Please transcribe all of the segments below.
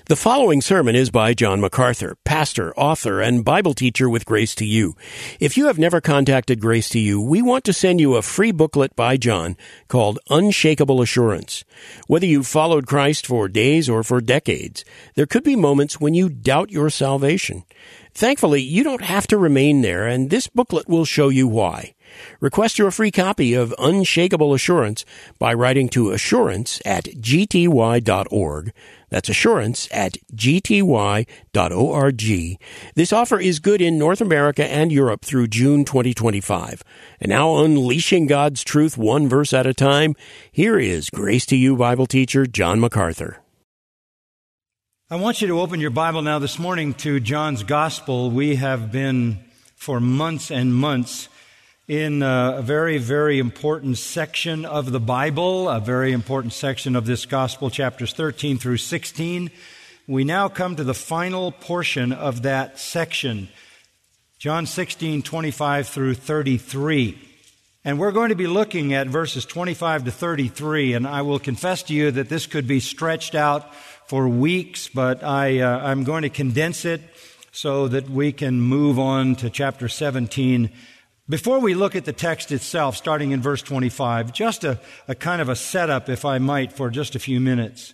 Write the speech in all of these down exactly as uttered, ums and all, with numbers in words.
The following sermon is by John MacArthur, pastor, author, and Bible teacher with Grace to You. If you have never contacted Grace to You, we want to send you a free booklet by John called Unshakable Assurance. Whether you've followed Christ for days or for decades, there could be moments when you doubt your salvation. Thankfully, you don't have to remain there, and this booklet will show you why. Request your free copy of Unshakable Assurance by writing to assurance at g t y dot org. That's assurance at g t y dot org. This offer is good in North America and Europe through June twenty twenty-five. And now, unleashing God's truth one verse at a time, here is Grace to You Bible teacher John MacArthur. I want you to open your Bible now this morning to John's Gospel. We have been for months and months in a very, very important section of the Bible, a very important section of this Gospel, chapters thirteen through sixteen. We now come to the final portion of that section, John sixteen, twenty-five through thirty-three. And we're going to be looking at verses twenty-five to thirty-three, and I will confess to you that this could be stretched out for weeks, but I, uh, I'm going to condense it so that we can move on to chapter seventeen. Before we look at the text itself, starting in verse twenty-five, just a, a kind of a setup, if I might, for just a few minutes.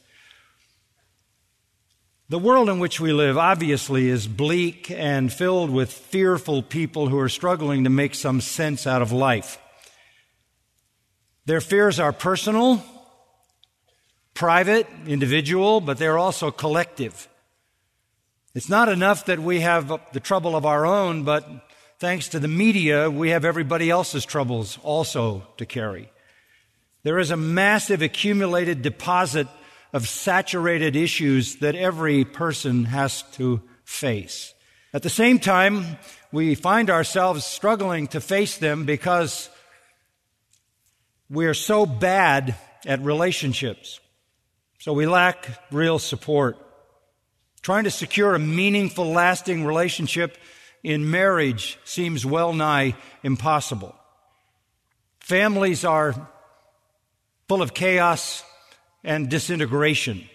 The world in which we live, obviously, is bleak and filled with fearful people who are struggling to make some sense out of life. Their fears are personal, private, individual, but they're also collective. It's not enough that we have the trouble of our own, but thanks to the media, we have everybody else's troubles also to carry. There is a massive accumulated deposit of saturated issues that every person has to face. At the same time, we find ourselves struggling to face them because we are so bad at relationships. So we lack real support. Trying to secure a meaningful, lasting relationship in marriage seems well nigh impossible. Families are full of chaos and disintegration.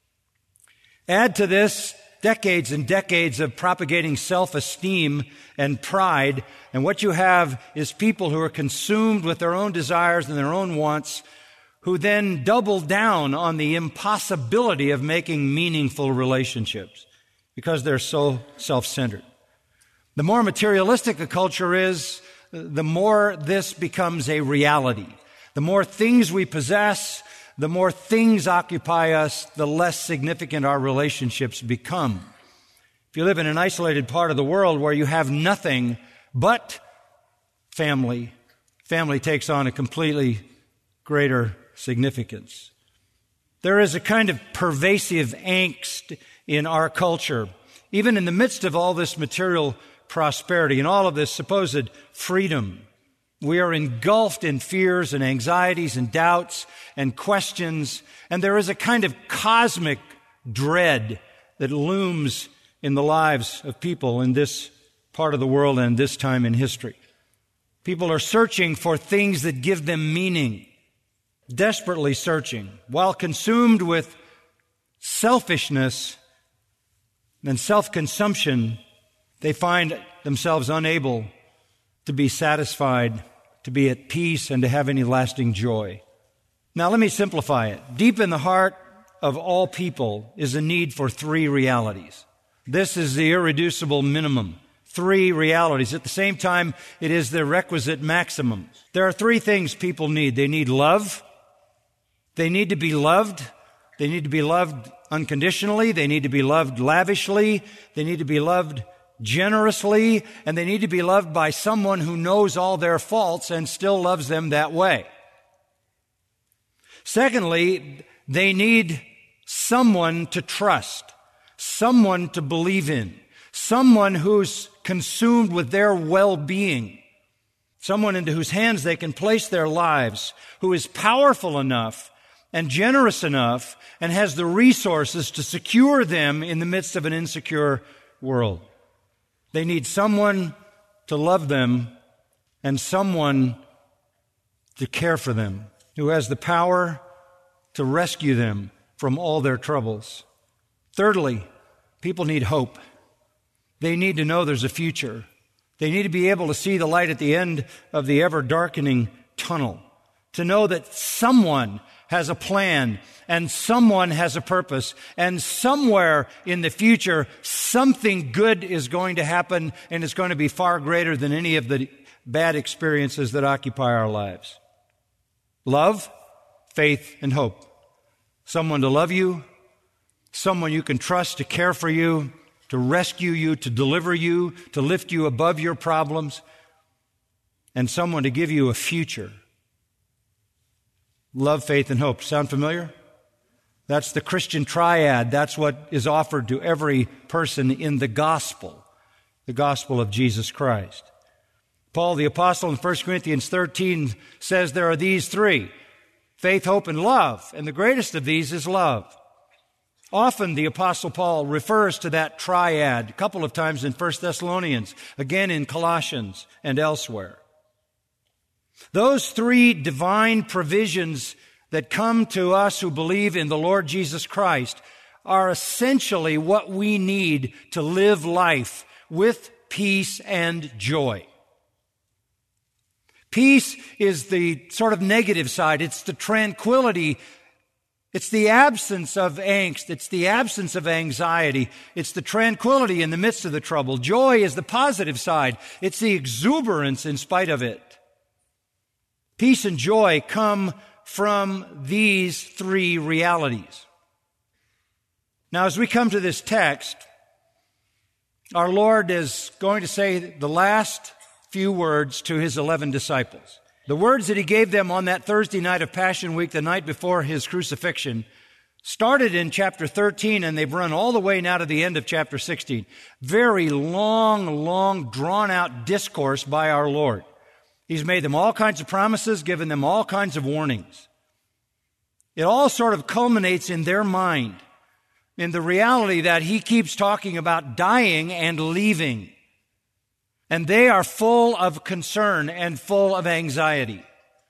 Add to this decades and decades of propagating self-esteem and pride, and what you have is people who are consumed with their own desires and their own wants, who then double down on the impossibility of making meaningful relationships because they're so self-centered. The more materialistic a culture is, the more this becomes a reality. The more things we possess, the more things occupy us, the less significant our relationships become. If you live in an isolated part of the world where you have nothing but family, family takes on a completely greater significance. There is a kind of pervasive angst in our culture, even in the midst of all this material prosperity and all of this supposed freedom. We are engulfed in fears and anxieties and doubts and questions, and there is a kind of cosmic dread that looms in the lives of people in this part of the world and this time in history. People are searching for things that give them meaning, desperately searching, while consumed with selfishness and self-consumption. They find themselves unable to be satisfied, to be at peace, and to have any lasting joy. Now, let me simplify it. Deep in the heart of all people is a need for three realities. This is the irreducible minimum. Three realities. At the same time, it is the requisite maximum. There are three things people need. They need love. They need to be loved. They need to be loved unconditionally. They need to be loved lavishly. They need to be loved generously, and they need to be loved by someone who knows all their faults and still loves them that way. Secondly, they need someone to trust, someone to believe in, someone who's consumed with their well-being, someone into whose hands they can place their lives, who is powerful enough and generous enough and has the resources to secure them in the midst of an insecure world. They need someone to love them and someone to care for them, who has the power to rescue them from all their troubles. Thirdly, people need hope. They need to know there's a future. They need to be able to see the light at the end of the ever-darkening tunnel, to know that someone has a plan and someone has a purpose, and somewhere in the future something good is going to happen, and it's going to be far greater than any of the bad experiences that occupy our lives. Love, faith, and hope. Someone to love you, someone you can trust to care for you, to rescue you, to deliver you, to lift you above your problems, and someone to give you a future. Love, faith, and hope. Sound familiar? That's the Christian triad. That's what is offered to every person in the gospel, the gospel of Jesus Christ. Paul the apostle in First Corinthians thirteen says there are these three: faith, hope, and love. And the greatest of these is love. Often the apostle Paul refers to that triad a couple of times in First Thessalonians, again in Colossians and elsewhere. Those three divine provisions that come to us who believe in the Lord Jesus Christ are essentially what we need to live life with peace and joy. Peace is the sort of negative side. It's the tranquility. It's the absence of angst. It's the absence of anxiety. It's the tranquility in the midst of the trouble. Joy is the positive side. It's the exuberance in spite of it. Peace and joy come from these three realities. Now, as we come to this text, our Lord is going to say the last few words to his eleven disciples. The words that he gave them on that Thursday night of Passion Week, the night before his crucifixion, started in chapter thirteen, and they've run all the way now to the end of chapter sixteen. Very long, long, drawn-out discourse by our Lord. He's made them all kinds of promises, given them all kinds of warnings. It all sort of culminates in their mind, in the reality that he keeps talking about dying and leaving. And they are full of concern and full of anxiety.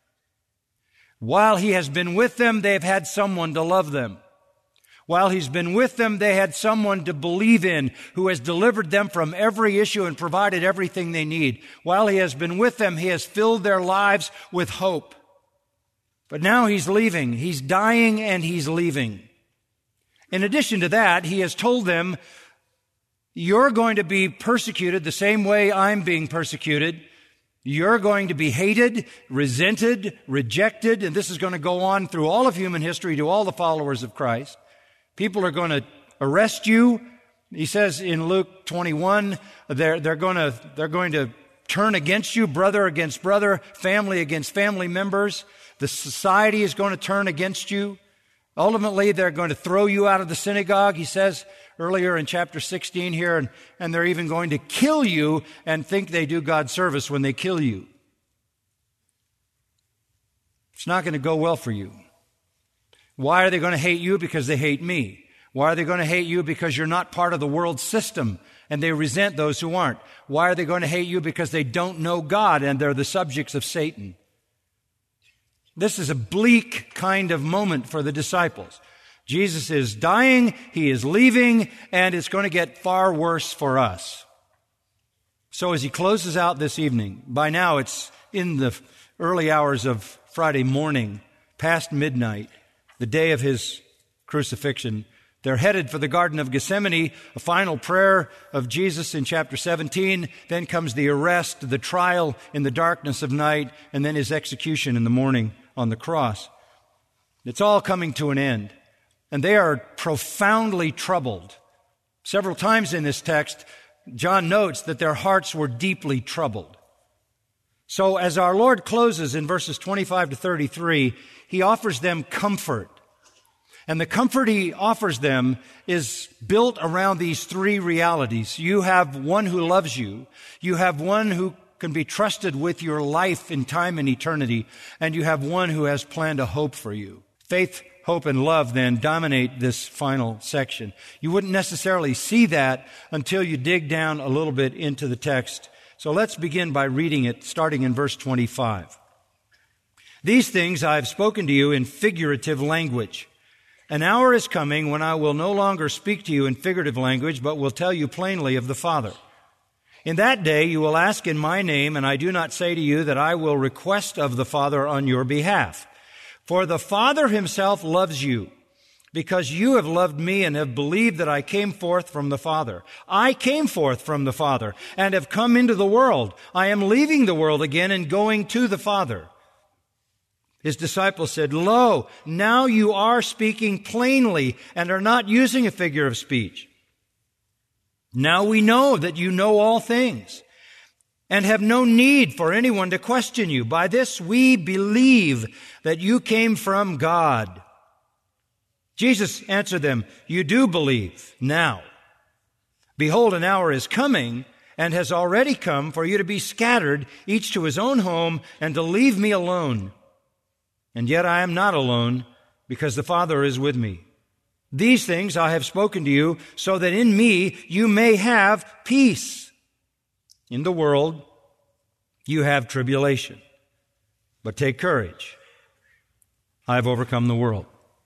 While he has been with them, they've had someone to love them. While he's been with them, they had someone to believe in who has delivered them from every issue and provided everything they need. While he has been with them, he has filled their lives with hope. But now he's leaving. He's dying and he's leaving. In addition to that, he has told them, you're going to be persecuted the same way I'm being persecuted. You're going to be hated, resented, rejected, and this is going to go on through all of human history to all the followers of Christ. People are going to arrest you. He says in Luke twenty-one, they're, they're going to, they're going to turn against you, brother against brother, family against family members. The society is going to turn against you. Ultimately, they're going to throw you out of the synagogue, he says earlier in chapter sixteen here, and, and they're even going to kill you and think they do God's service when they kill you. It's not going to go well for you. Why are they going to hate you? Because they hate me. Why are they going to hate you? Because you're not part of the world system and they resent those who aren't. Why are they going to hate you? Because they don't know God and they're the subjects of Satan. This is a bleak kind of moment for the disciples. Jesus is dying, he is leaving, and it's going to get far worse for us. So as he closes out this evening, by now it's in the early hours of Friday morning, past midnight, the day of his crucifixion. They're headed for the Garden of Gethsemane, a final prayer of Jesus in chapter seventeen. Then comes the arrest, the trial in the darkness of night, and then his execution in the morning on the cross. It's all coming to an end. And they are profoundly troubled. Several times in this text, John notes that their hearts were deeply troubled. So as our Lord closes in verses twenty-five to thirty-three, he offers them comfort. And the comfort he offers them is built around these three realities. You have one who loves you. You have one who can be trusted with your life in time and eternity. And you have one who has planned a hope for you. Faith, hope, and love then dominate this final section. You wouldn't necessarily see that until you dig down a little bit into the text. So let's begin by reading it, starting in verse twenty-five. These things I have spoken to you in figurative language. An hour is coming when I will no longer speak to you in figurative language, but will tell you plainly of the Father. In that day you will ask in my name, and I do not say to you that I will request of the Father on your behalf. For the Father himself loves you, because you have loved me and have believed that I came forth from the Father. I came forth from the Father and have come into the world. I am leaving the world again and going to the Father. His disciples said, Lo, now you are speaking plainly and are not using a figure of speech. Now we know that you know all things and have no need for anyone to question you. By this we believe that you came from God. Jesus answered them, You do believe now. Behold, an hour is coming and has already come for you to be scattered, each to his own home, and to leave me alone. And yet I am not alone, because the Father is with me. These things I have spoken to you, so that in me you may have peace. In the world you have tribulation, but take courage. I have overcome the world.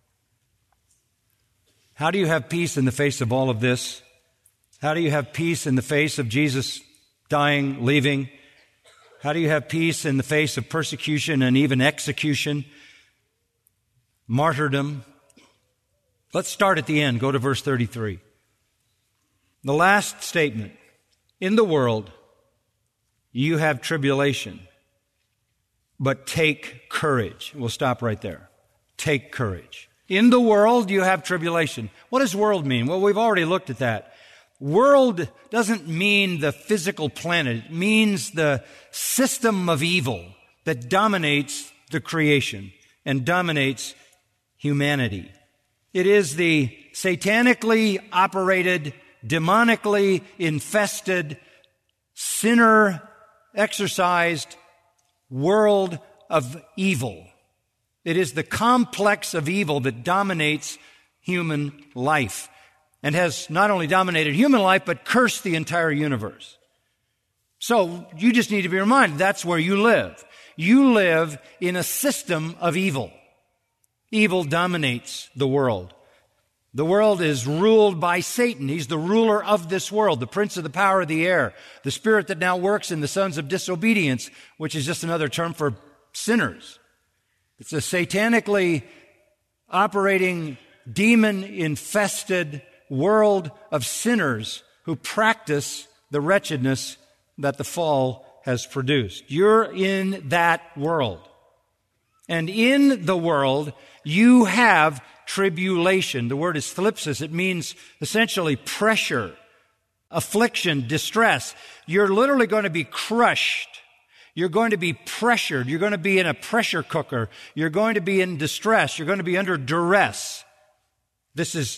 How do you have peace in the face of all of this? How do you have peace in the face of Jesus dying, leaving? How do you have peace in the face of persecution and even execution, martyrdom? Let's start at the end. Go to verse thirty-three. The last statement. In the world, you have tribulation, but take courage. We'll stop right there. Take courage. In the world, you have tribulation. What does world mean? Well, we've already looked at that. World doesn't mean the physical planet. It means the system of evil that dominates the creation and dominates humanity. It is the satanically operated, demonically infested, sinner-exercised world of evil. It is the complex of evil that dominates human life and has not only dominated human life, but cursed the entire universe. So you just need to be reminded that's where you live. You live in a system of evil. Evil dominates the world. The world is ruled by Satan. He's the ruler of this world, the prince of the power of the air, the spirit that now works in the sons of disobedience, which is just another term for sinners. It's a satanically operating, demon-infested world of sinners who practice the wretchedness that the fall has produced. You're in that world. And in the world, you have tribulation. The word is thlipsis. It means essentially pressure, affliction, distress. You're literally going to be crushed. You're going to be pressured. You're going to be in a pressure cooker. You're going to be in distress. You're going to be under duress. This is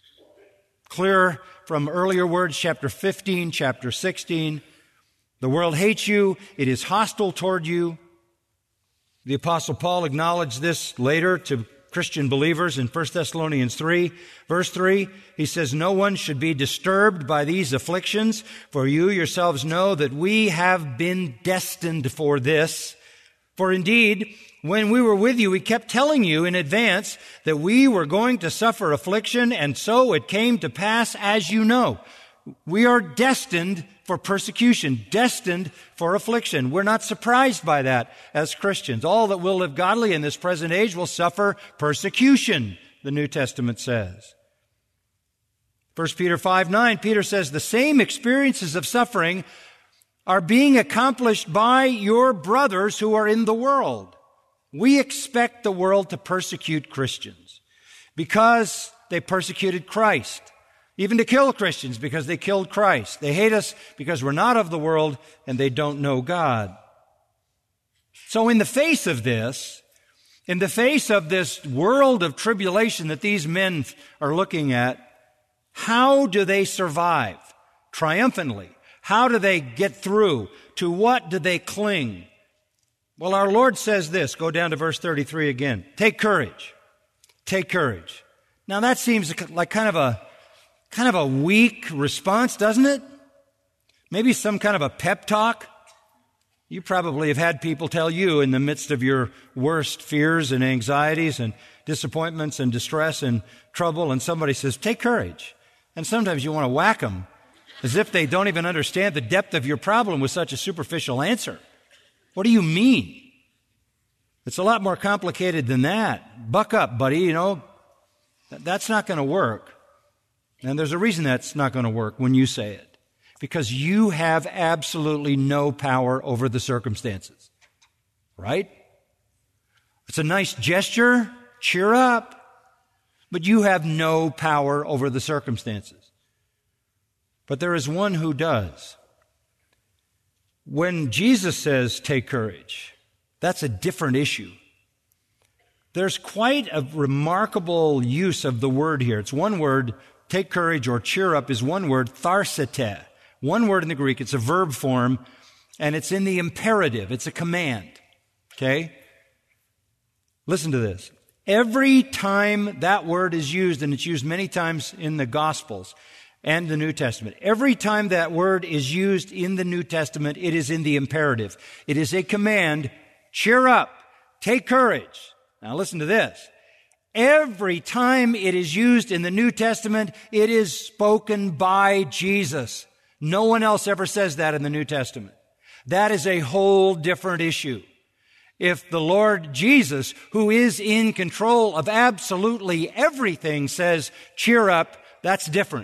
clear from earlier words, chapter fifteen, chapter sixteen. The world hates you. It is hostile toward you. The Apostle Paul acknowledged this later to Christian believers in First Thessalonians three, verse three. He says, No one should be disturbed by these afflictions, for you yourselves know that we have been destined for this. For indeed, when we were with you, we kept telling you in advance that we were going to suffer affliction, and so it came to pass as you know. We are destined for persecution, destined for affliction. We're not surprised by that as Christians. All that will live godly in this present age will suffer persecution, the New Testament says. First Peter five nine, Peter says, the same experiences of suffering are being accomplished by your brothers who are in the world. We expect the world to persecute Christians because they persecuted Christ. Even to kill Christians because they killed Christ. They hate us because we're not of the world and they don't know God. So in the face of this, in the face of this world of tribulation that these men are looking at, how do they survive triumphantly? How do they get through? To what do they cling? Well, our Lord says this. Go down to verse thirty-three again. Take courage. Take courage. Now that seems like kind of a Kind of a weak response, doesn't it? Maybe some kind of a pep talk. You probably have had people tell you in the midst of your worst fears and anxieties and disappointments and distress and trouble, and somebody says, take courage. And sometimes you want to whack them as if they don't even understand the depth of your problem with such a superficial answer. What do you mean? It's a lot more complicated than that. Buck up, buddy, you know. That's not going to work. And there's a reason that's not going to work when you say it. Because you have absolutely no power over the circumstances. Right? It's a nice gesture. Cheer up. But you have no power over the circumstances. But there is one who does. When Jesus says, take courage, that's a different issue. There's quite a remarkable use of the word here. It's one word, take courage or cheer up is one word, tharsete. One word in the Greek. It's a verb form, and it's in the imperative. It's a command. Okay? Listen to this. Every time that word is used, and it's used many times in the Gospels and the New Testament, every time that word is used in the New Testament, it is in the imperative. It is a command, cheer up, take courage. Now listen to this. Every time it is used in the New Testament, it is spoken by Jesus. No one else ever says that in the New Testament. That is a whole different issue. If the Lord Jesus, who is in control of absolutely everything, says, cheer up, that's different.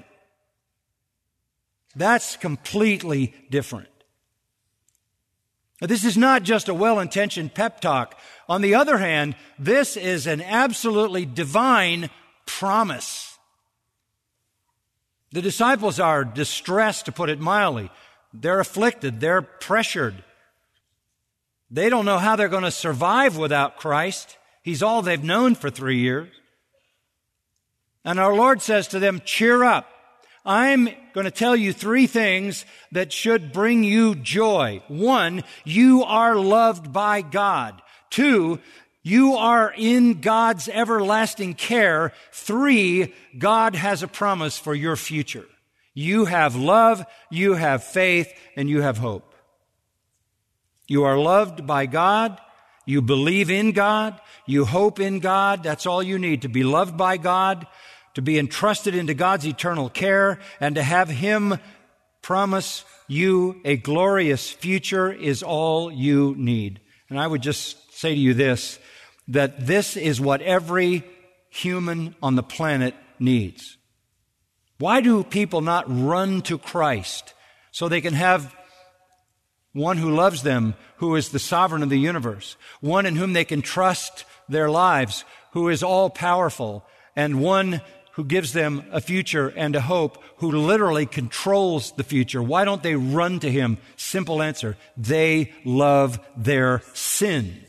That's completely different. Now, this is not just a well-intentioned pep talk. On the other hand, this is an absolutely divine promise. The disciples are distressed, to put it mildly. They're afflicted. They're pressured. They don't know how they're going to survive without Christ. He's all they've known for three years. And our Lord says to them, cheer up. I'm going to tell you three things that should bring you joy. One, you are loved by God. Two, you are in God's everlasting care. Three, God has a promise for your future. You have love, you have faith, and you have hope. You are loved by God. You believe in God. You hope in God. That's all you need, to be loved by God, to be entrusted into God's eternal care, and to have Him promise you a glorious future is all you need. And I would just say to you this, that this is what every human on the planet needs. Why do people not run to Christ so they can have one who loves them, who is the sovereign of the universe, one in whom they can trust their lives, who is all-powerful, and one who gives them a future and a hope, who literally controls the future? Why don't they run to Him? Simple answer. They love their sin.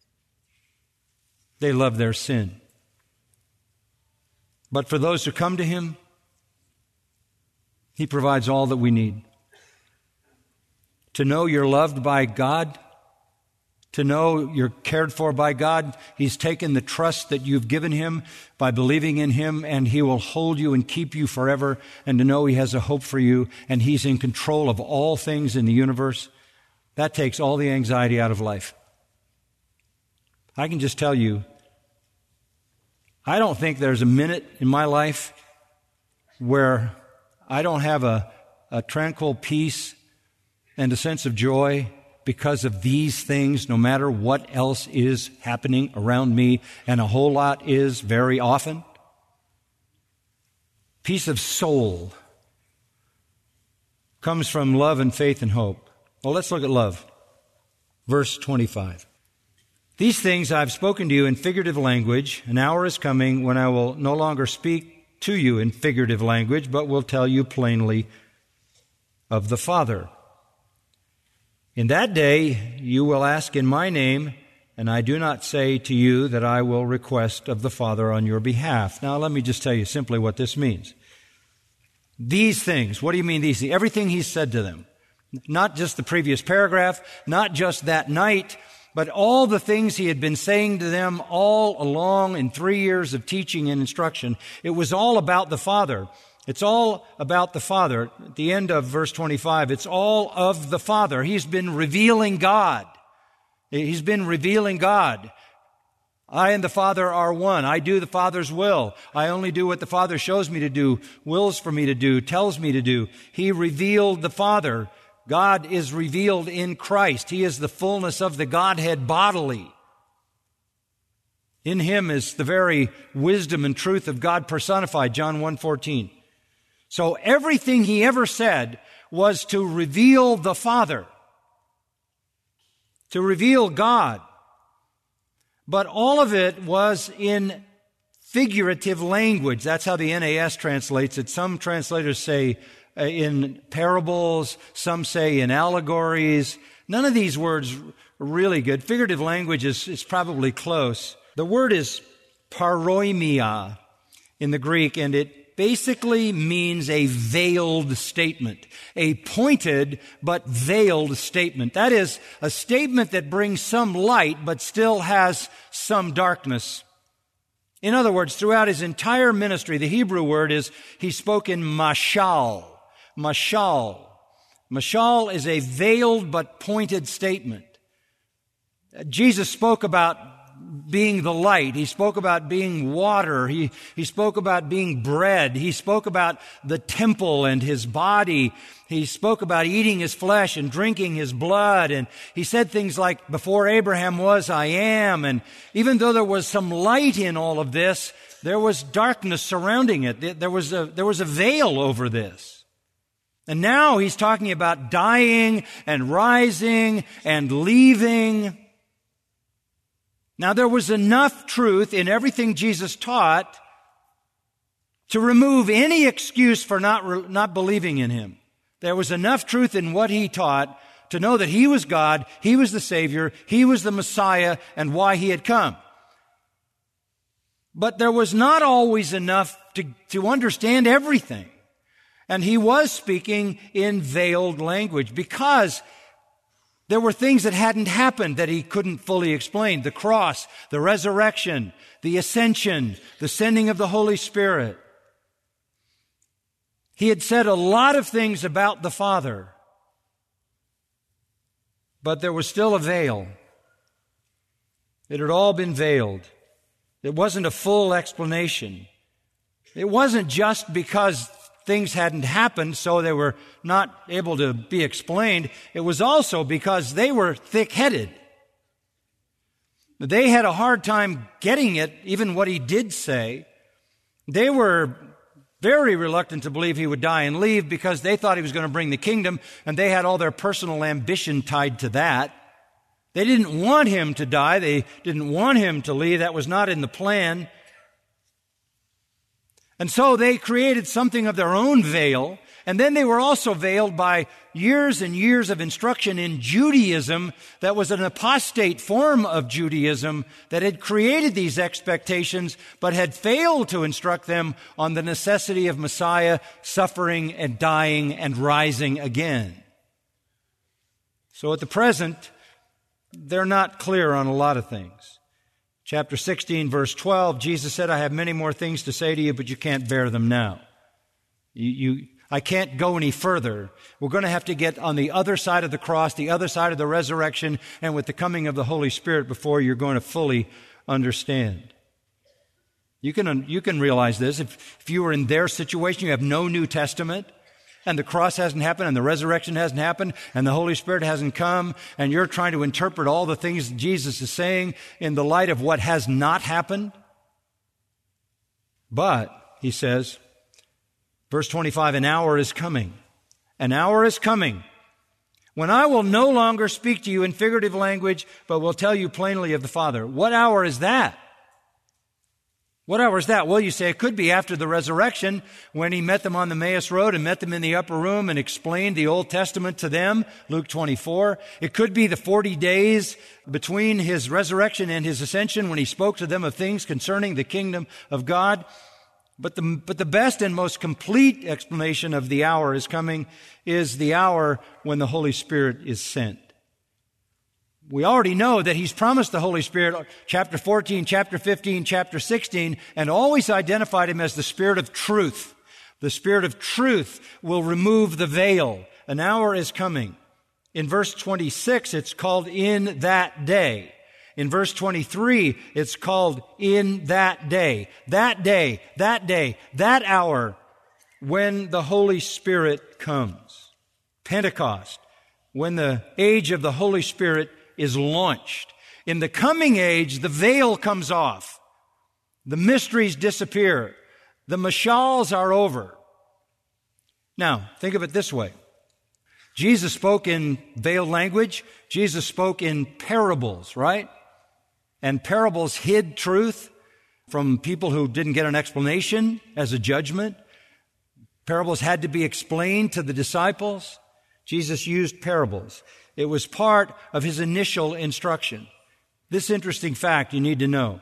They love their sin. But for those who come to Him, He provides all that we need. To know you're loved by God, to know you're cared for by God, He's taken the trust that you've given Him by believing in Him, and He will hold you and keep you forever, and to know He has a hope for you, and He's in control of all things in the universe, that takes all the anxiety out of life. I can just tell you, I don't think there's a minute in my life where I don't have a, a tranquil peace and a sense of joy because of these things, no matter what else is happening around me, and a whole lot is very often. Peace of soul comes from love and faith and hope. Well, let's look at love. Verse twenty-five. These things I've spoken to you in figurative language. An hour is coming when I will no longer speak to you in figurative language, but will tell you plainly of the Father. In that day you will ask in my name, and I do not say to you that I will request of the Father on your behalf. Now let me just tell you simply what this means. These things, what do you mean these things? Everything He said to them. Not just the previous paragraph, not just that night, but all the things He had been saying to them all along in three years of teaching and instruction. It was all about the Father. It's all about the Father. At the end of verse twenty-five, it's all of the Father. He's been revealing God. He's been revealing God. I and the Father are one. I do the Father's will. I only do what the Father shows me to do, wills for me to do, tells me to do. He revealed the Father. God is revealed in Christ. He is the fullness of the Godhead bodily. In Him is the very wisdom and truth of God personified, John one fourteen. So everything He ever said was to reveal the Father, to reveal God. But all of it was in figurative language. That's how the N A S translates it. Some translators say uh, in parables, some say in allegories. None of these words are really good. Figurative language is, is probably close. The word is paroimia in the Greek, and it basically means a veiled statement, a pointed but veiled statement. That is, a statement that brings some light but still has some darkness. In other words, throughout His entire ministry, the Hebrew word is, He spoke in mashal. Mashal. Mashal is a veiled but pointed statement. Jesus spoke about being the light. He spoke about being water. He, he spoke about being bread. He spoke about the temple and His body. He spoke about eating His flesh and drinking His blood. And He said things like, before Abraham was, I am. And even though there was some light in all of this, there was darkness surrounding it. There was a, there was a veil over this. And now He's talking about dying and rising and leaving. Now, there was enough truth in everything Jesus taught to remove any excuse for not, not believing in Him. There was enough truth in what He taught to know that He was God, He was the Savior, He was the Messiah, and why He had come. But there was not always enough to, to understand everything. And He was speaking in veiled language because there were things that hadn't happened that He couldn't fully explain. The cross, the resurrection, the ascension, the sending of the Holy Spirit. He had said a lot of things about the Father, but there was still a veil. It had all been veiled. It wasn't a full explanation. It wasn't just because things hadn't happened, so they were not able to be explained. It was also because they were thick-headed. They had a hard time getting it, even what He did say. They were very reluctant to believe He would die and leave because they thought He was going to bring the kingdom, and they had all their personal ambition tied to that. They didn't want Him to die. They didn't want Him to leave. That was not in the plan. And so they created something of their own veil, and then they were also veiled by years and years of instruction in Judaism that was an apostate form of Judaism that had created these expectations but had failed to instruct them on the necessity of Messiah suffering and dying and rising again. So at the present, they're not clear on a lot of things. Chapter sixteen, verse twelve, Jesus said, I have many more things to say to you, but you can't bear them now. You, you, I can't go any further. We're going to have to get on the other side of the cross, the other side of the resurrection, and with the coming of the Holy Spirit before you're going to fully understand. You can, you can realize this. If, if you were in their situation, you have no New Testament, and the cross hasn't happened, and the resurrection hasn't happened, and the Holy Spirit hasn't come, and you're trying to interpret all the things Jesus is saying in the light of what has not happened. But, He says, verse twenty-five, an hour is coming. An hour is coming when I will no longer speak to you in figurative language, but will tell you plainly of the Father. What hour is that? What hour is that? Well, you say it could be after the resurrection when He met them on the Emmaus Road and met them in the upper room and explained the Old Testament to them, Luke twenty-four. It could be the forty days between His resurrection and His ascension when He spoke to them of things concerning the kingdom of God. But the, but the best and most complete explanation of the hour is coming is the hour when the Holy Spirit is sent. We already know that He's promised the Holy Spirit, chapter fourteen, chapter fifteen, chapter sixteen, and always identified Him as the Spirit of truth. The Spirit of truth will remove the veil. An hour is coming. In verse twenty-six, it's called in that day. In verse twenty-three, it's called in that day. That day, that day, that hour when the Holy Spirit comes. Pentecost, when the age of the Holy Spirit is launched. In the coming age, the veil comes off. The mysteries disappear. The mashals are over. Now, think of it this way. Jesus spoke in veiled language. Jesus spoke in parables, right? And parables hid truth from people who didn't get an explanation as a judgment. Parables had to be explained to the disciples. Jesus used parables. It was part of his initial instruction. This interesting fact you need to know.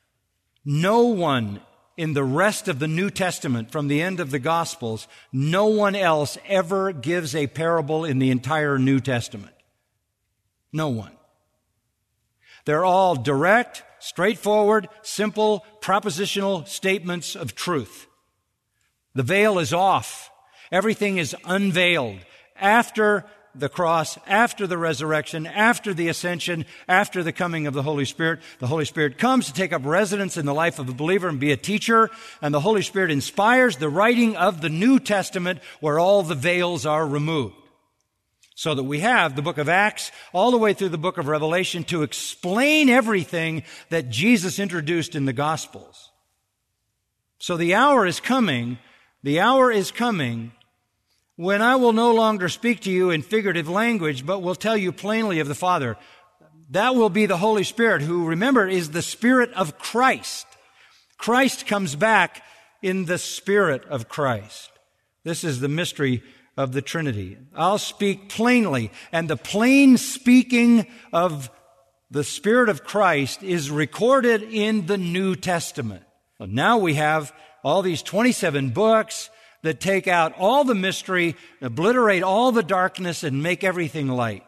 No one in the rest of the New Testament, from the end of the Gospels, no one else ever gives a parable in the entire New Testament. No one. They're all direct, straightforward, simple, propositional statements of truth. The veil is off. Everything is unveiled. After the cross, after the resurrection, after the ascension, after the coming of the Holy Spirit, the Holy Spirit comes to take up residence in the life of a believer and be a teacher, and the Holy Spirit inspires the writing of the New Testament where all the veils are removed. So that we have the book of Acts all the way through the book of Revelation to explain everything that Jesus introduced in the Gospels. So the hour is coming, the hour is coming when I will no longer speak to you in figurative language, but will tell you plainly of the Father. That will be the Holy Spirit, who, remember, is the Spirit of Christ. Christ comes back in the Spirit of Christ. This is the mystery of the Trinity. I'll speak plainly, and the plain speaking of the Spirit of Christ is recorded in the New Testament. Now we have all these twenty-seven books that take out all the mystery, obliterate all the darkness, and make everything light.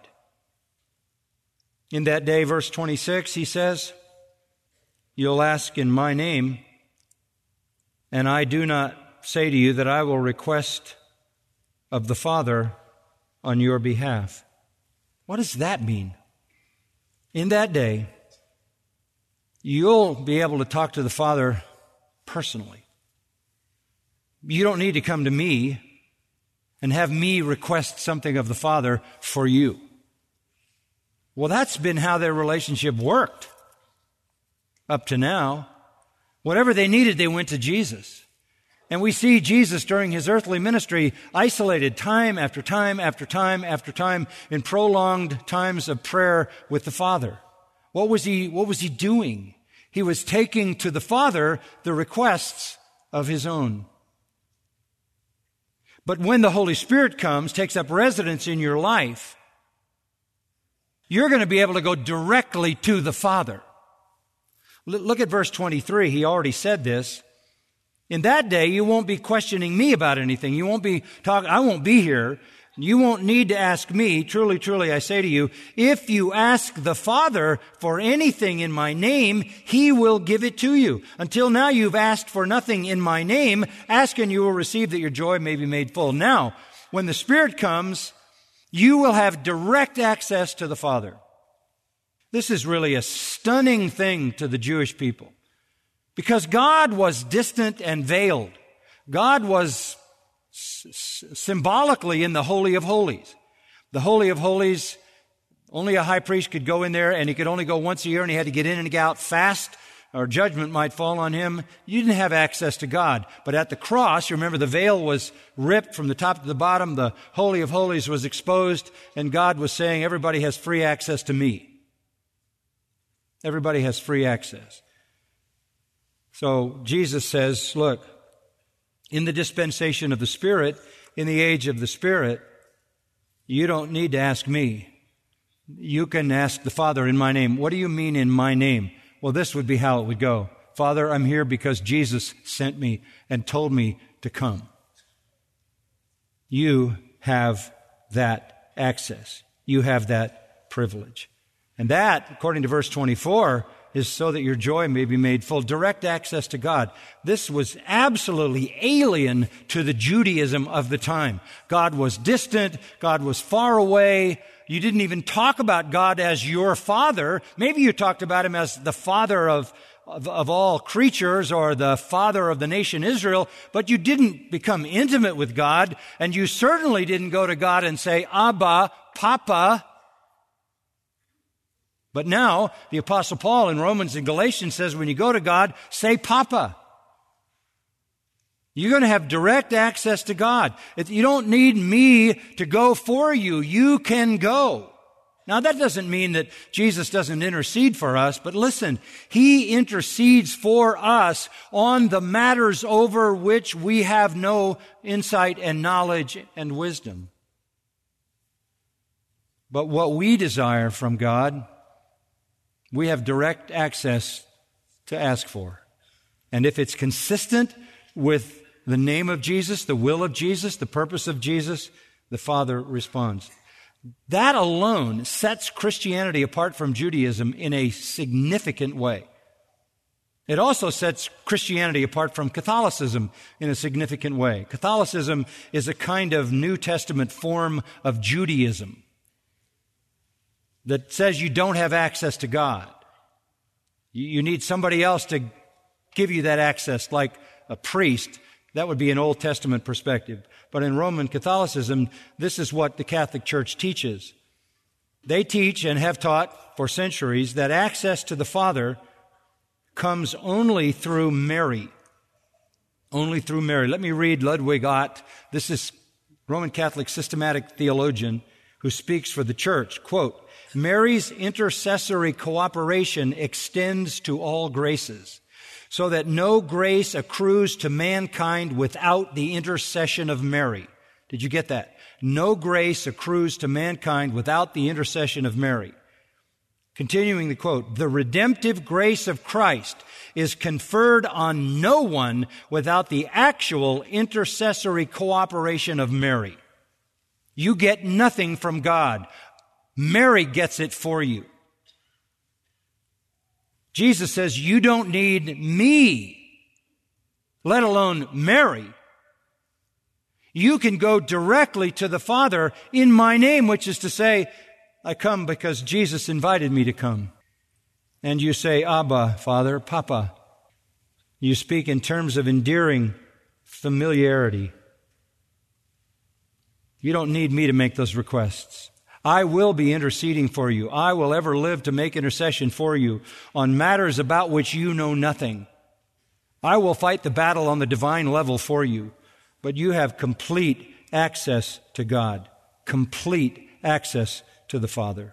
In that day, verse twenty-six, he says, "You'll ask in my name, and I do not say to you that I will request of the Father on your behalf." What does that mean? In that day, you'll be able to talk to the Father personally. You don't need to come to me and have me request something of the Father for you. Well, that's been how their relationship worked up to now. Whatever they needed, they went to Jesus. And we see Jesus during his earthly ministry isolated time after time after time after time in prolonged times of prayer with the Father. What was he, what was he doing? He was taking to the Father the requests of his own. But when the Holy Spirit comes, takes up residence in your life, you're going to be able to go directly to the Father. Look at verse twenty-three. He already said this. In that day, you won't be questioning me about anything. You won't be talking, I won't be here. You won't need to ask me. Truly, truly, I say to you, if you ask the Father for anything in my name, he will give it to you. Until now, you've asked for nothing in my name. Ask and you will receive, that your joy may be made full. Now, when the Spirit comes, you will have direct access to the Father. This is really a stunning thing to the Jewish people, because God was distant and veiled. God was s- symbolically in the Holy of Holies. The Holy of Holies, only a high priest could go in there, and he could only go once a year, and he had to get in and get out fast, or judgment might fall on him. You didn't have access to God. But at the cross, you remember the veil was ripped from the top to the bottom, the Holy of Holies was exposed, and God was saying, everybody has free access to me. Everybody has free access. So Jesus says, look, in the dispensation of the Spirit, in the age of the Spirit, you don't need to ask me. You can ask the Father in my name. What do you mean in my name? Well, this would be how it would go. Father, I'm here because Jesus sent me and told me to come. You have that access. You have that privilege. And that, according to verse twenty-four, is so that your joy may be made full. Direct access to God. This was absolutely alien to the Judaism of the time. God was distant. God was far away. You didn't even talk about God as your father. Maybe you talked about him as the father of, of, of all creatures or the father of the nation Israel, but you didn't become intimate with God, and you certainly didn't go to God and say, Abba, Papa. But now, the Apostle Paul in Romans and Galatians says, when you go to God, say Papa. You're going to have direct access to God. You don't need me to go for you. You can go. Now, that doesn't mean that Jesus doesn't intercede for us, but listen, He intercedes for us on the matters over which we have no insight and knowledge and wisdom. But what we desire from God, we have direct access to ask for. And if it's consistent with the name of Jesus, the will of Jesus, the purpose of Jesus, the Father responds. That alone sets Christianity apart from Judaism in a significant way. It also sets Christianity apart from Catholicism in a significant way. Catholicism is a kind of New Testament form of Judaism that says you don't have access to God. You need somebody else to give you that access, like a priest. That would be an Old Testament perspective. But in Roman Catholicism, this is what the Catholic Church teaches. They teach and have taught for centuries that access to the Father comes only through Mary. Only through Mary. Let me read Ludwig Ott. This is Roman Catholic systematic theologian who speaks for the church. Quote, Mary's intercessory cooperation extends to all graces, so that no grace accrues to mankind without the intercession of Mary. Did you get that? No grace accrues to mankind without the intercession of Mary. Continuing the quote, the redemptive grace of Christ is conferred on no one without the actual intercessory cooperation of Mary. You get nothing from God. Mary gets it for you. Jesus says, you don't need me, let alone Mary. You can go directly to the Father in my name, which is to say, I come because Jesus invited me to come. And you say, Abba, Father, Papa. You speak in terms of endearing familiarity. You don't need me to make those requests. I will be interceding for you. I will ever live to make intercession for you on matters about which you know nothing. I will fight the battle on the divine level for you, but you have complete access to God, complete access to the Father.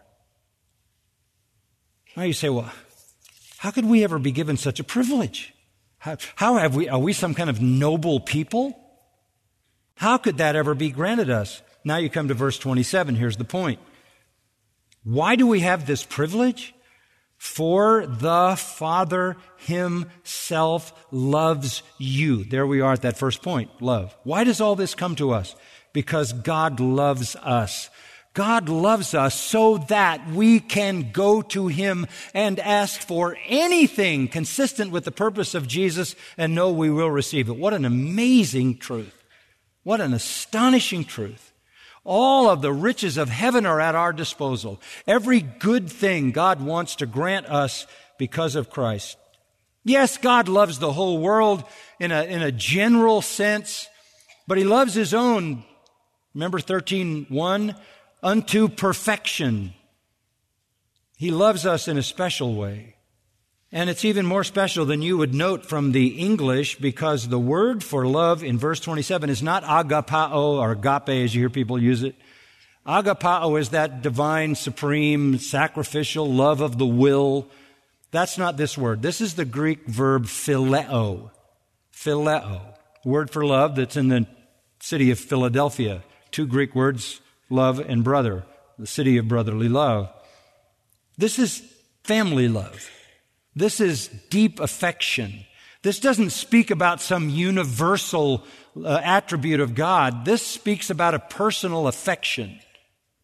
Now you say, well, how could we ever be given such a privilege? How, how have we, are we some kind of noble people? How could that ever be granted us? Now you come to verse twenty-seven. Here's the point. Why do we have this privilege? For the Father Himself loves you. There we are at that first point, love. Why does all this come to us? Because God loves us. God loves us so that we can go to Him and ask for anything consistent with the purpose of Jesus and know we will receive it. What an amazing truth. What an astonishing truth. All of the riches of heaven are at our disposal. Every good thing God wants to grant us because of Christ. Yes, God loves the whole world in a, in a general sense, but He loves His own. Remember thirteen one? Unto perfection. He loves us in a special way. And it's even more special than you would note from the English, because the word for love in verse twenty-seven is not agapao or agape as you hear people use it. Agapao is that divine, supreme, sacrificial love of the will. That's not this word. This is the Greek verb phileo. Phileo. Word for love that's in the city of Philadelphia. Two Greek words, love and brother. The city of brotherly love. This is family love. This is deep affection. This doesn't speak about some universal uh, attribute of God. This speaks about a personal affection.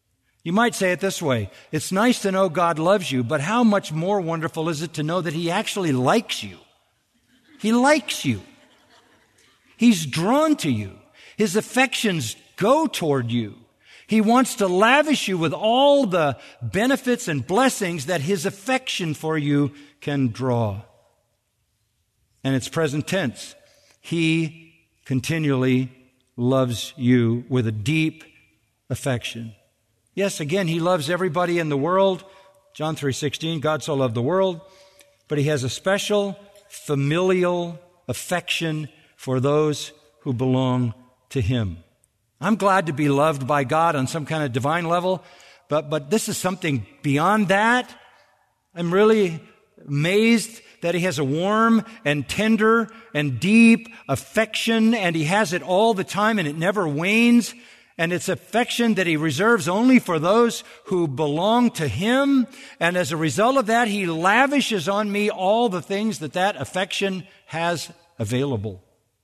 You might say it this way: it's nice to know God loves you, but how much more wonderful is it to know that He actually likes you? He likes you. He's drawn to you. His affections go toward you. He wants to lavish you with all the benefits and blessings that His affection for you can draw. And it's present tense. He continually loves you with a deep affection. Yes, again, He loves everybody in the world. John three sixteen, God so loved the world. But He has a special familial affection for those who belong to Him. I'm glad to be loved by God on some kind of divine level, but, but this is something beyond that. I'm really amazed that He has a warm and tender and deep affection, and He has it all the time, and it never wanes. And it's affection that He reserves only for those who belong to Him. And as a result of that, He lavishes on me all the things that that affection has available.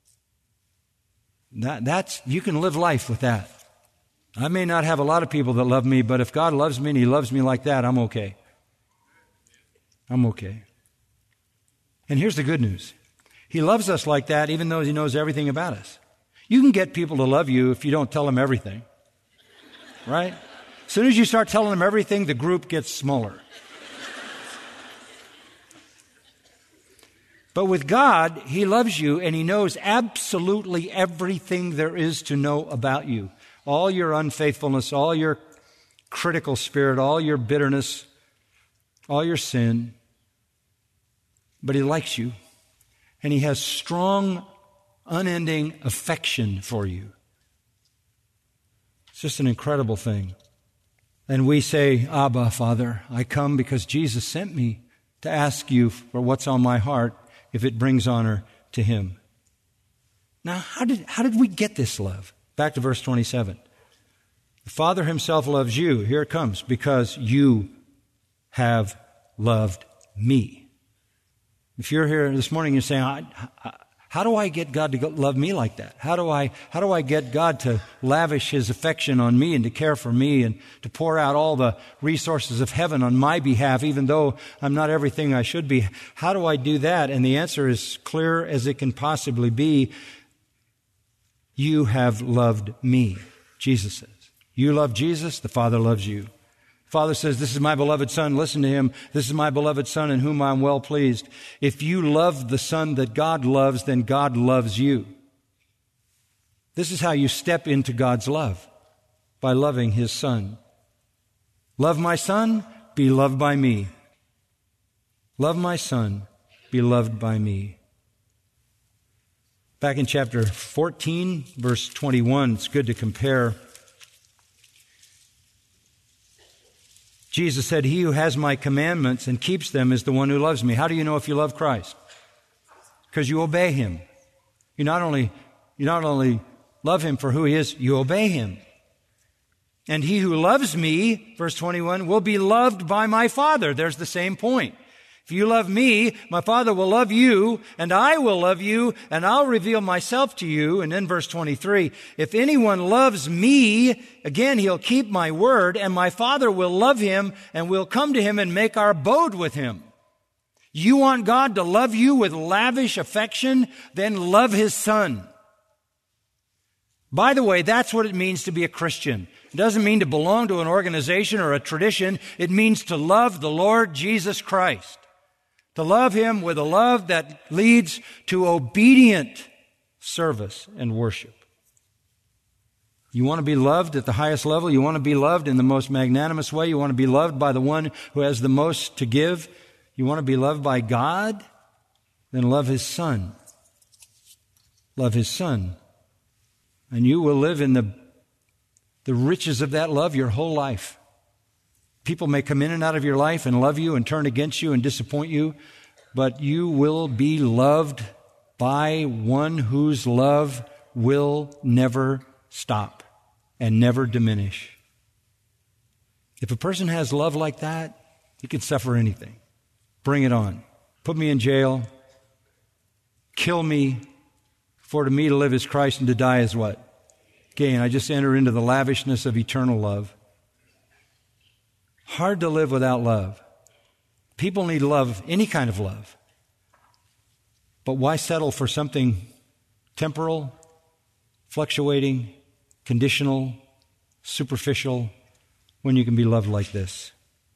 That, that's, you can live life with that. I may not have a lot of people that love me, but if God loves me and He loves me like that, I'm okay. I'm okay. And here's the good news. He loves us like that even though He knows everything about us. You can get people to love you if you don't tell them everything, right? As soon as you start telling them everything, the group gets smaller. But with God, He loves you and He knows absolutely everything there is to know about you. All your unfaithfulness, all your critical spirit, all your bitterness, all your sin. But He likes you, and He has strong, unending affection for you. It's just an incredible thing. And we say, Abba, Father, I come because Jesus sent me to ask you for what's on my heart if it brings honor to Him. Now, how did, how did we get this love? Back to verse twenty-seven. The Father Himself loves you. Here it comes. Because you have loved me. If you're here this morning and you're saying, I, I, how do I get God to love me like that? How do I, how do I get God to lavish His affection on me and to care for me and to pour out all the resources of heaven on my behalf, even though I'm not everything I should be? How do I do that? And the answer is clear as it can possibly be. You have loved me, Jesus says. You love Jesus, the Father loves you. Father says, this is my beloved Son, listen to Him. This is my beloved Son in whom I am well pleased. If you love the Son that God loves, then God loves you. This is how you step into God's love, by loving His Son. Love my Son, be loved by me. Love my Son, be loved by me. Back in chapter fourteen, verse twenty-one, it's good to compare. Jesus said, he who has my commandments and keeps them is the one who loves me. How do you know if you love Christ? Because you obey Him. You not only, you not only love Him for who He is, you obey Him. And he who loves me, verse twenty-one, will be loved by my Father. There's the same point. If you love me, my Father will love you, and I will love you, and I'll reveal myself to you. And then verse twenty-three, if anyone loves me, again, he'll keep my word, and my Father will love him, and we'll come to him and make our abode with him. You want God to love you with lavish affection? Then love His Son. By the way, that's what it means to be a Christian. It doesn't mean to belong to an organization or a tradition. It means to love the Lord Jesus Christ. To love Him with a love that leads to obedient service and worship. You want to be loved at the highest level? You want to be loved in the most magnanimous way? You want to be loved by the one who has the most to give? You want to be loved by God? Then love His Son. Love His Son. And you will live in the, the riches of that love your whole life. People may come in and out of your life and love you and turn against you and disappoint you, but you will be loved by one whose love will never stop and never diminish. If a person has love like that, he can suffer anything. Bring it on. Put me in jail. Kill me. For to me to live is Christ and to die is what? Gain. I just enter into the lavishness of eternal love. hard to live without love. People need love, any kind of love. But why settle for something temporal, fluctuating, conditional, superficial, when you can be loved like this?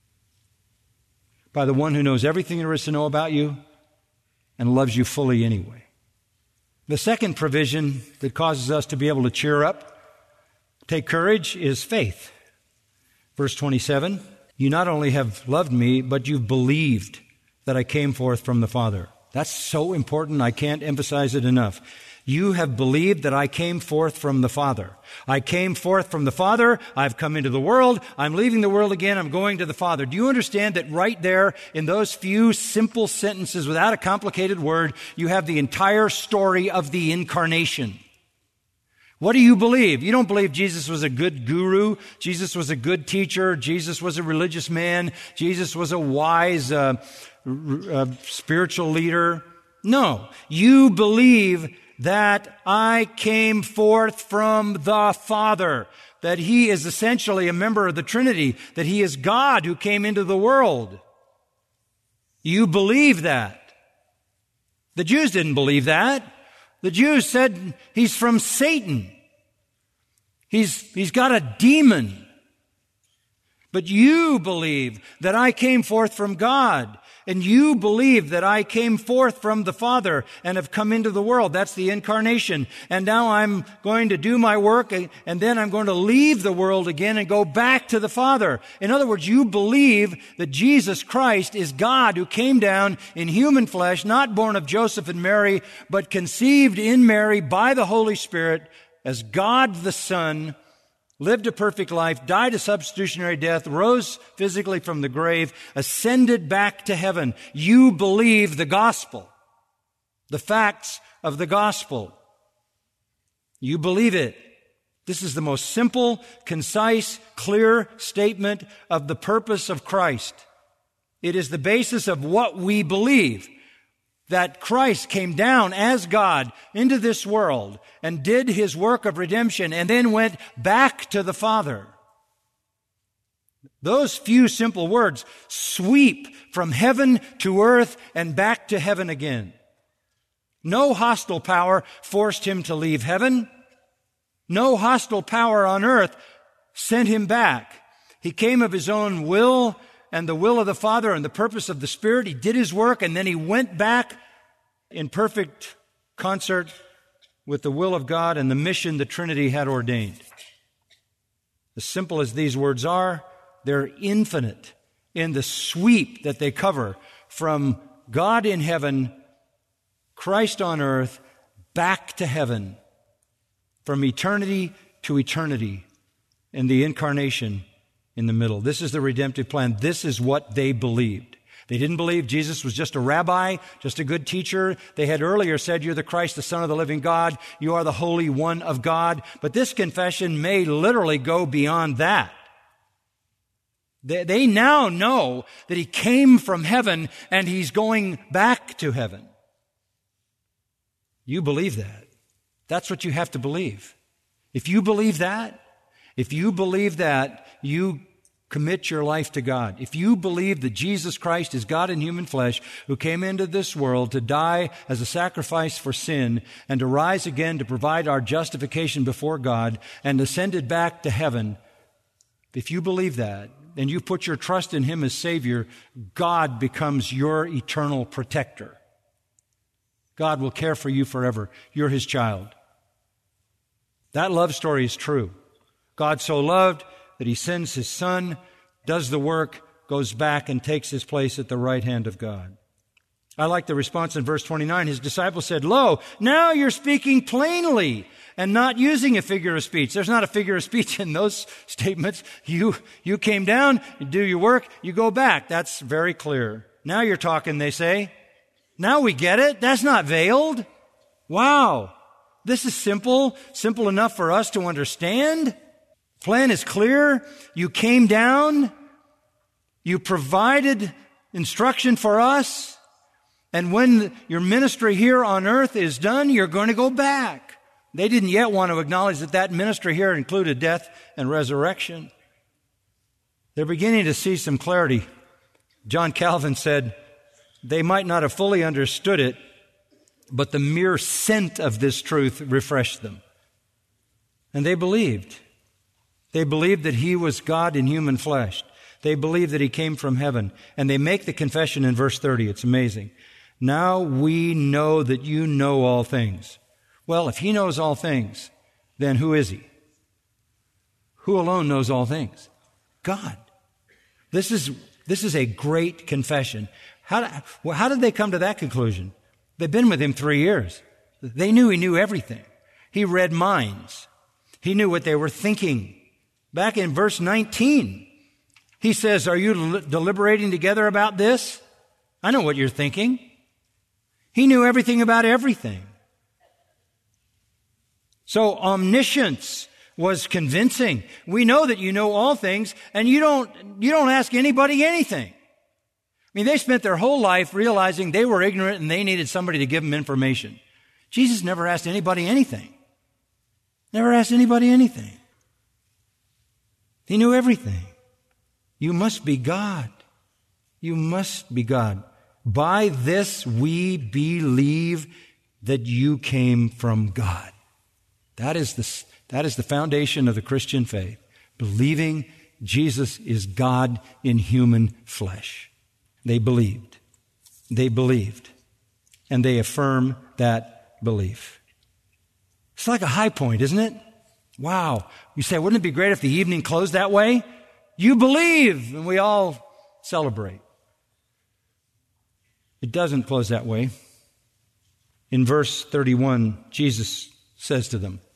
By the one who knows everything there is to know about you and loves you fully anyway. The second provision that causes us to be able to cheer up, take courage, is faith. Verse twenty-seven, you not only have loved me, but you've believed that I came forth from the Father. That's so important, I can't emphasize it enough. You have believed that I came forth from the Father. I came forth from the Father. I've come into the world. I'm leaving the world again. I'm going to the Father. Do you understand that right there in those few simple sentences without a complicated word, you have the entire story of the incarnation? What do you believe? You don't believe Jesus was a good guru. Jesus was a good teacher. Jesus was a religious man. Jesus was a wise uh, uh, spiritual leader. No. You believe that I came forth from the Father, that He is essentially a member of the Trinity, that He is God who came into the world. You believe that. The Jews didn't believe that. The Jews said He's from Satan. He's, he's got a demon. But you believe that I came forth from God. And you believe that I came forth from the Father and have come into the world. That's the incarnation. And now I'm going to do my work, and then I'm going to leave the world again and go back to the Father. In other words, you believe that Jesus Christ is God who came down in human flesh, not born of Joseph and Mary, but conceived in Mary by the Holy Spirit as God the Son, lived a perfect life, died a substitutionary death, rose physically from the grave, ascended back to heaven. You believe the gospel, the facts of the gospel. You believe it. This is the most simple, concise, clear statement of the purpose of Christ. It is the basis of what we believe, that Christ came down as God into this world and did His work of redemption and then went back to the Father. Those few simple words sweep from heaven to earth and back to heaven again. No hostile power forced Him to leave heaven. No hostile power on earth sent Him back. He came of His own will and the will of the Father and the purpose of the Spirit. He did His work, and then He went back in perfect concert with the will of God and the mission the Trinity had ordained. As simple as these words are, they're infinite in the sweep that they cover from God in heaven, Christ on earth, back to heaven, from eternity to eternity, and the incarnation in the middle. This is the redemptive plan. This is what they believed. They didn't believe Jesus was just a rabbi, just a good teacher. They had earlier said, you're the Christ, the Son of the living God. You are the Holy One of God. But this confession may literally go beyond that. They, they now know that He came from heaven and He's going back to heaven. You believe that. That's what you have to believe. If you believe that, If you believe that, you commit your life to God. If you believe that Jesus Christ is God in human flesh who came into this world to die as a sacrifice for sin and to rise again to provide our justification before God and ascended back to heaven, if you believe that and you put your trust in Him as Savior, God becomes your eternal protector. God will care for you forever. You're His child. That love story is true. God so loved that He sends His Son, does the work, goes back and takes His place at the right hand of God. I like the response in verse twenty-nine. His disciples said, "Lo, now you're speaking plainly and not using a figure of speech." There's not a figure of speech in those statements. You, you came down, you do your work, you go back. That's very clear. Now you're talking, they say. Now we get it. That's not veiled. Wow. This is simple, simple enough for us to understand. Plan is clear. You came down. You provided instruction for us. And when your ministry here on earth is done, you're going to go back. They didn't yet want to acknowledge that that ministry here included death and resurrection. They're beginning to see some clarity. John Calvin said, they might not have fully understood it, but the mere scent of this truth refreshed them. And they believed. They believed that he was God in human flesh. They believed that he came from heaven. And they make the confession in verse thirty. It's amazing. Now we know that you know all things. Well, if he knows all things, then who is he? Who alone knows all things? God. This is, this is a great confession. How, well, how did they come to that conclusion? They've been with him three years. They knew he knew everything. He read minds. He knew what they were thinking. Back in verse nineteen, he says, are you deliberating together about this? I know what you're thinking. He knew everything about everything. So omniscience was convincing. We know that you know all things, and you don't, you don't ask anybody anything. I mean, they spent their whole life realizing they were ignorant and they needed somebody to give them information. Jesus never asked anybody anything. Never asked anybody anything. He knew everything. You must be God. You must be God. By this we believe that you came from God. That is the, that is the foundation of the Christian faith. Believing Jesus is God in human flesh. They believed. They believed. And they affirm that belief. It's like a high point, isn't it? Wow. You say, wouldn't it be great if the evening closed that way? You believe, and we all celebrate. It doesn't close that way. In verse thirty-one, Jesus says to them,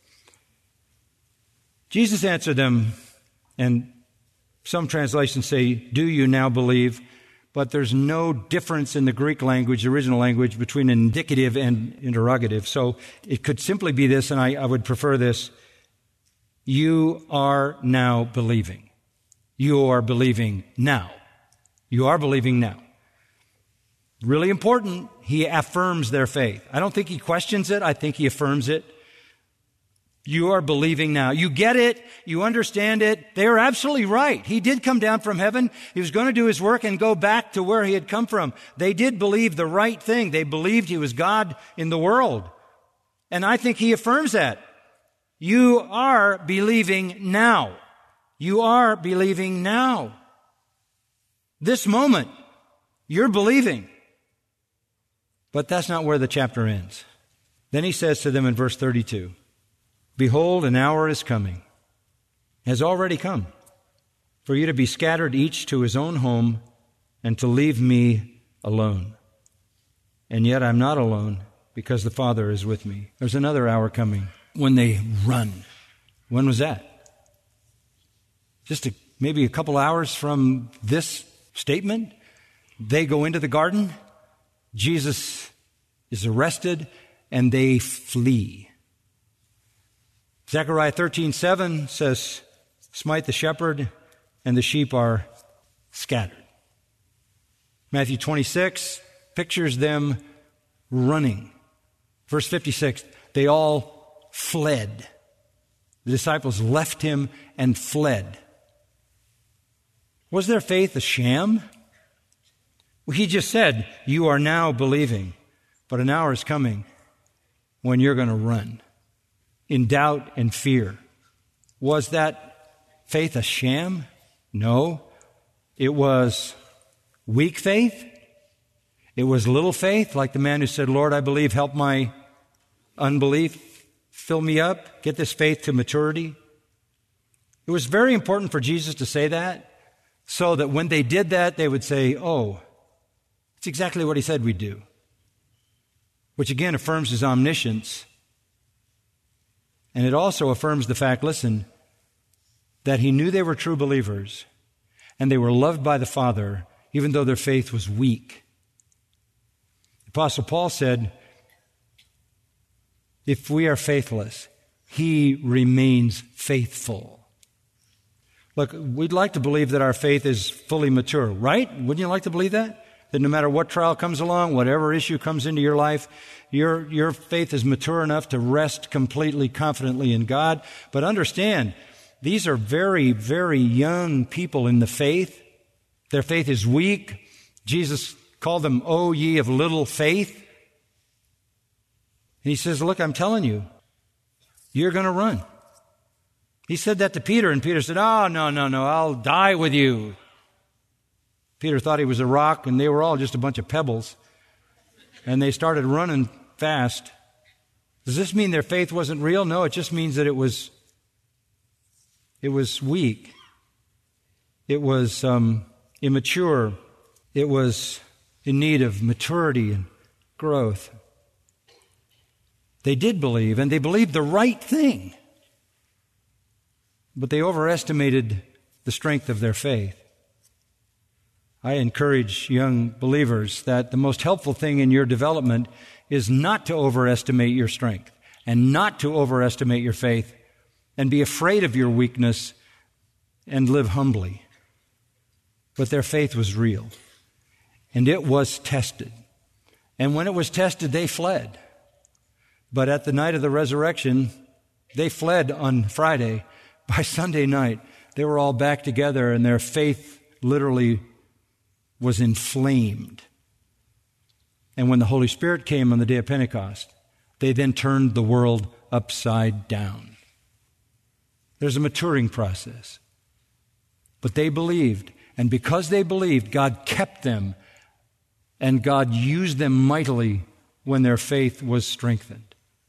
Jesus answered them, and some translations say, do you now believe? But there's no difference in the Greek language, the original language, between an indicative and interrogative. So it could simply be this, and I, I would prefer this. You are now believing. You are believing now. You are believing now. Really important, he affirms their faith. I don't think he questions it. I think he affirms it. You are believing now. You get it. You understand it. They are absolutely right. He did come down from heaven. He was going to do his work and go back to where he had come from. They did believe the right thing. They believed he was God in the world. And I think he affirms that. You are believing now. You are believing now. This moment, you're believing. But that's not where the chapter ends. Then he says to them in verse thirty-two, behold, an hour is coming, has already come, for you to be scattered each to his own home and to leave me alone. And yet I'm not alone, because the Father is with me. There's another hour coming when they run. When was that? Just a, maybe a couple hours from this statement. They go into the garden. Jesus is arrested, and they flee. Zechariah thirteen seven says, smite the shepherd, and the sheep are scattered. Matthew twenty-six pictures them running. Verse fifty-six, they all fled. The disciples left him and fled. Was their faith a sham? Well, he just said, you are now believing, but an hour is coming when you're going to run in doubt and fear. Was that faith a sham? No. It was weak faith. It was little faith, like the man who said, Lord, I believe, help my unbelief. Fill me up. Get this faith to maturity. It was very important for Jesus to say that, so that when they did that, they would say, oh, it's exactly what he said we'd do. Which again affirms his omniscience. And it also affirms the fact, listen, that he knew they were true believers and they were loved by the Father, even though their faith was weak. The Apostle Paul said, if we are faithless, he remains faithful. Look, we'd like to believe that our faith is fully mature, right? Wouldn't you like to believe that? That no matter what trial comes along, whatever issue comes into your life, your, your faith is mature enough to rest completely, confidently in God. But understand, these are very, very young people in the faith. Their faith is weak. Jesus called them, "O ye of little faith." And he says, look, I'm telling you, you're going to run. He said that to Peter, and Peter said, oh, no, no, no, I'll die with you. Peter thought he was a rock, and they were all just a bunch of pebbles. And they started running fast. Does this mean their faith wasn't real? No, it just means that it was, it was weak. It was um, immature. It was in need of maturity and growth. They did believe, and they believed the right thing. But they overestimated the strength of their faith. I encourage young believers that the most helpful thing in your development is not to overestimate your strength and not to overestimate your faith and be afraid of your weakness and live humbly. But their faith was real, and it was tested. And when it was tested, they fled. But at the night of the resurrection, they fled on Friday. By Sunday night, they were all back together, and their faith literally was inflamed. And when the Holy Spirit came on the day of Pentecost, they then turned the world upside down. There's a maturing process. But they believed, and because they believed, God kept them, and God used them mightily when their faith was strengthened.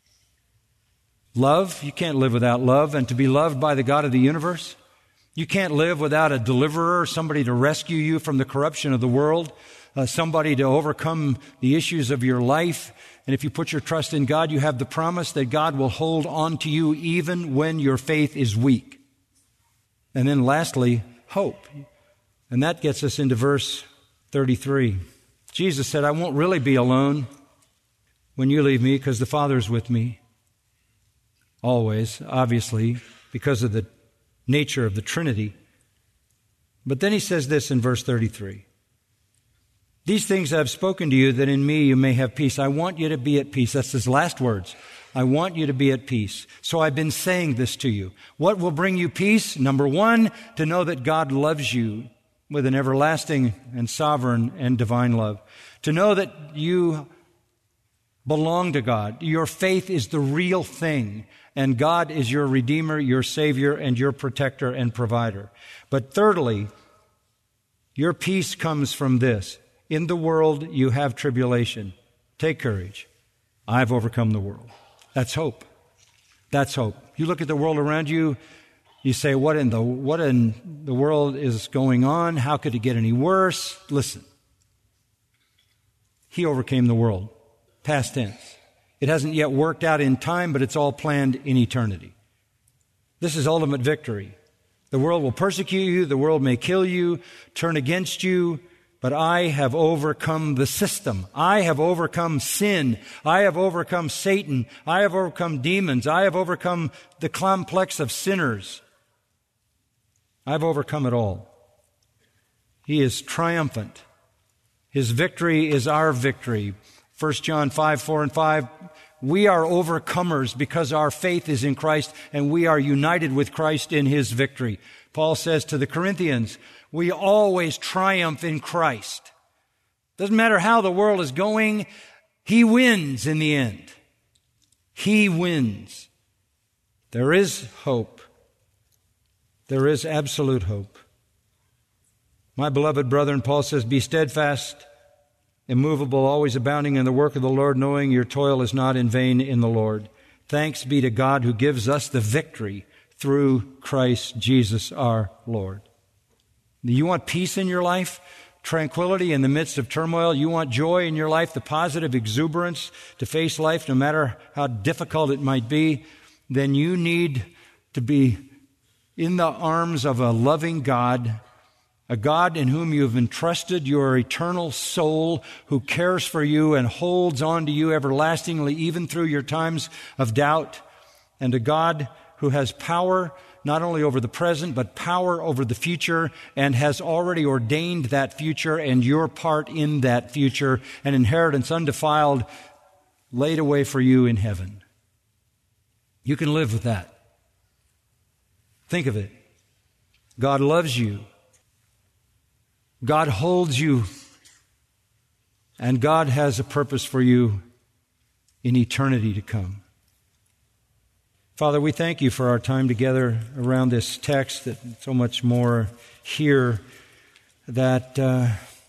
Love, you can't live without love, and to be loved by the God of the universe. You can't live without a deliverer, somebody to rescue you from the corruption of the world, uh, somebody to overcome the issues of your life. And if you put your trust in God, you have the promise that God will hold on to you even when your faith is weak. And then lastly, hope. And that gets us into verse thirty-three. Jesus said, I won't really be alone when you leave me because the Father's with me. Always, obviously, because of the nature of the Trinity. But then he says this in verse thirty-three. These things I have spoken to you that in me you may have peace. I want you to be at peace. That's his last words. I want you to be at peace. So I've been saying this to you. What will bring you peace? Number one, to know that God loves you with an everlasting and sovereign and divine love. To know that you belong to God. Your faith is the real thing. And God is your Redeemer, your Savior, and your protector and provider. But thirdly, your peace comes from this. In the world you have tribulation. Take courage. I've overcome the world. That's hope. That's hope. You look at the world around you, you say, what in the, what in the world is going on? How could it get any worse? Listen. He overcame the world. Past tense. It hasn't yet worked out in time, but it's all planned in eternity. This is ultimate victory. The world will persecute you. The world may kill you, turn against you. But I have overcome the system. I have overcome sin. I have overcome Satan. I have overcome demons. I have overcome the complex of sinners. I've overcome it all. He is triumphant. His victory is our victory. First John five, four and five, we are overcomers because our faith is in Christ and we are united with Christ in His victory. Paul says to the Corinthians, we always triumph in Christ. Doesn't matter how the world is going, He wins in the end. He wins. There is hope. There is absolute hope. My beloved brethren, Paul says, be steadfast, immovable, always abounding in the work of the Lord, knowing your toil is not in vain in the Lord. Thanks be to God who gives us the victory through Christ Jesus our Lord. You want peace in your life? Tranquility in the midst of turmoil? You want joy in your life? The positive exuberance to face life no matter how difficult it might be? Then you need to be in the arms of a loving God, a God in whom you have entrusted your eternal soul, who cares for you and holds on to you everlastingly, even through your times of doubt, and a God who has power not only over the present, but power over the future, and has already ordained that future and your part in that future, an inheritance undefiled laid away for you in heaven. You can live with that. Think of it. God loves you. God holds you. And God has a purpose for you in eternity to come. Father, we thank you for our time together around this text, that so much more here that uh,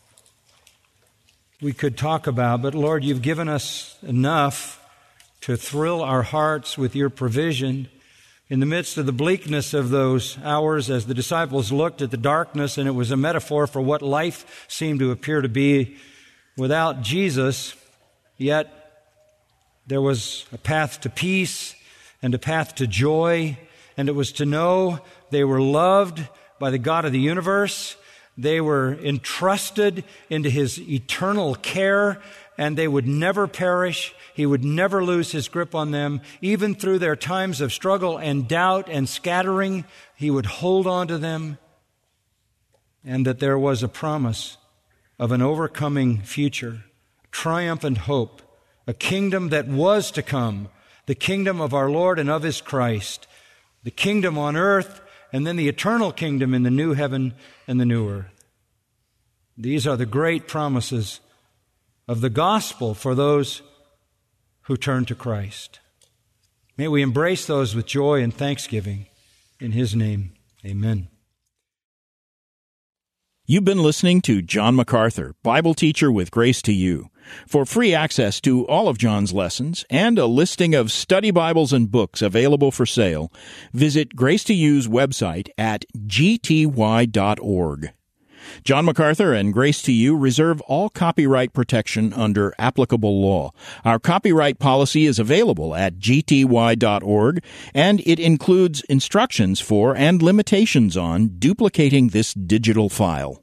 we could talk about. But Lord, you've given us enough to thrill our hearts with your provision. In the midst of the bleakness of those hours, as the disciples looked at the darkness, and it was a metaphor for what life seemed to appear to be without Jesus, yet there was a path to peace and a path to joy, and it was to know they were loved by the God of the universe. They were entrusted into His eternal care, and they would never perish. He would never lose His grip on them. Even through their times of struggle and doubt and scattering, He would hold on to them, and that there was a promise of an overcoming future, triumphant hope, a kingdom that was to come, the kingdom of our Lord and of His Christ, the kingdom on earth, and then the eternal kingdom in the new heaven and the new earth. These are the great promises of the gospel for those who turn to Christ. May we embrace those with joy and thanksgiving. In His name, amen. You've been listening to John MacArthur, Bible teacher with Grace to You. For free access to all of John's lessons and a listing of study Bibles and books available for sale, visit Grace to You's website at g t y dot org. John MacArthur and Grace to You reserve all copyright protection under applicable law. Our copyright policy is available at g t y dot org, and it includes instructions for and limitations on duplicating this digital file.